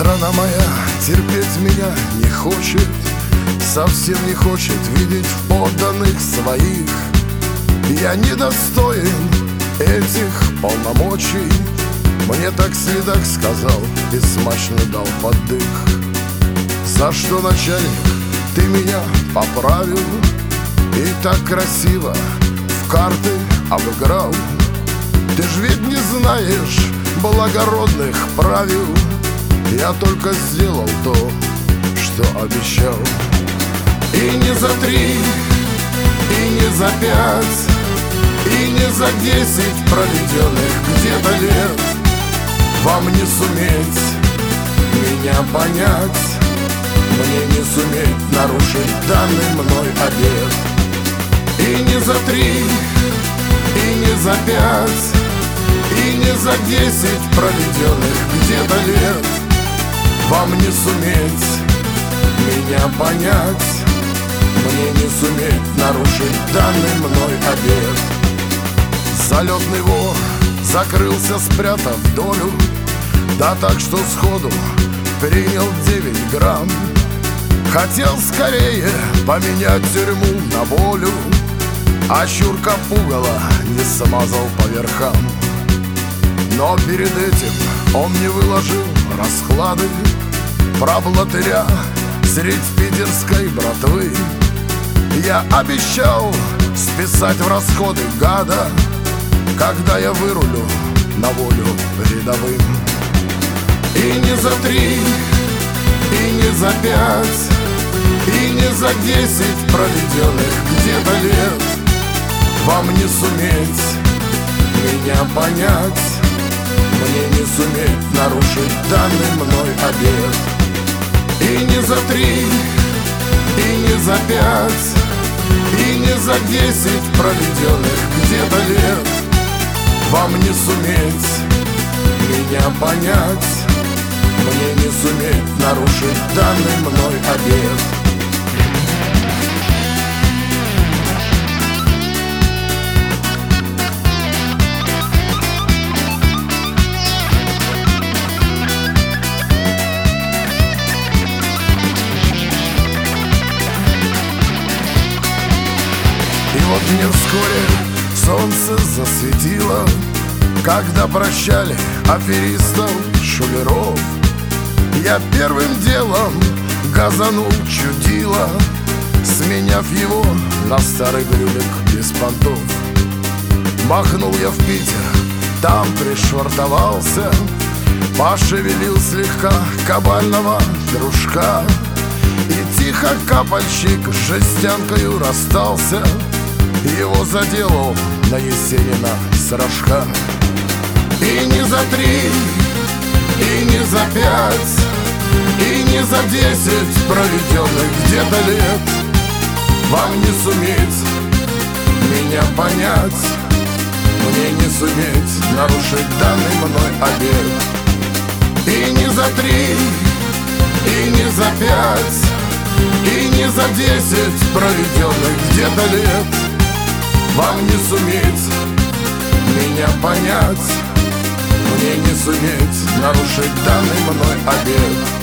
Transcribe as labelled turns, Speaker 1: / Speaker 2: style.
Speaker 1: Страна моя терпеть меня не хочет, совсем не хочет видеть в подданных своих. Я недостоин этих полномочий, мне так следак сказал и смачно дал поддых. За что, начальник, ты меня поправил и так красиво в карты обыграл? Ты ж ведь не знаешь благородных правил, я только сделал то, что обещал. И не за 3, и не за 5, и не за 10 проведенных где-то лет вам не суметь меня понять, мне не суметь нарушить данный мной обет. И не за 3, и не за 5, и не за 10 проведенных где-то лет вам не суметь меня понять, мне не суметь нарушить данный мной обет. Залетный вор закрылся, спрятав долю, да так, что сходу принял 9 грамм. Хотел скорее поменять тюрьму на волю, а чурка пугала не смазал по верхам. Но перед этим он не выложил расклады про блатыря средь питерской братвы. Я обещал списать в расходы гада, когда я вырулю на волю рядовым. И не за 3, и не за 5, и не за 10 проведенных где-то лет вам не суметь меня понять, мне не суметь нарушить данный мной обет. И не за 3, и не за 5, и не за 10 проведенных где-то лет вам не суметь меня понять, мне не суметь нарушить данный мной обет. И вот мне вскоре солнце засветило, когда прощали аферистов, шулеров. Я первым делом газанул чудило, сменяв его на старый брюлик без понтов. Махнул я в Питер, там пришвартовался, пошевелил слегка кабального дружка, и тихо капальщик с жестянкою расстался, его заделал на Есенина с рожка. И не за 3, и не за 5, и не за 10 проведенных где-то лет вам не суметь меня понять, мне не суметь нарушить данный мной обет. И не за 3, и не за 5, и не за 10 проведенных где-то лет вам не суметь меня понять, мне не суметь нарушить данный мной обет.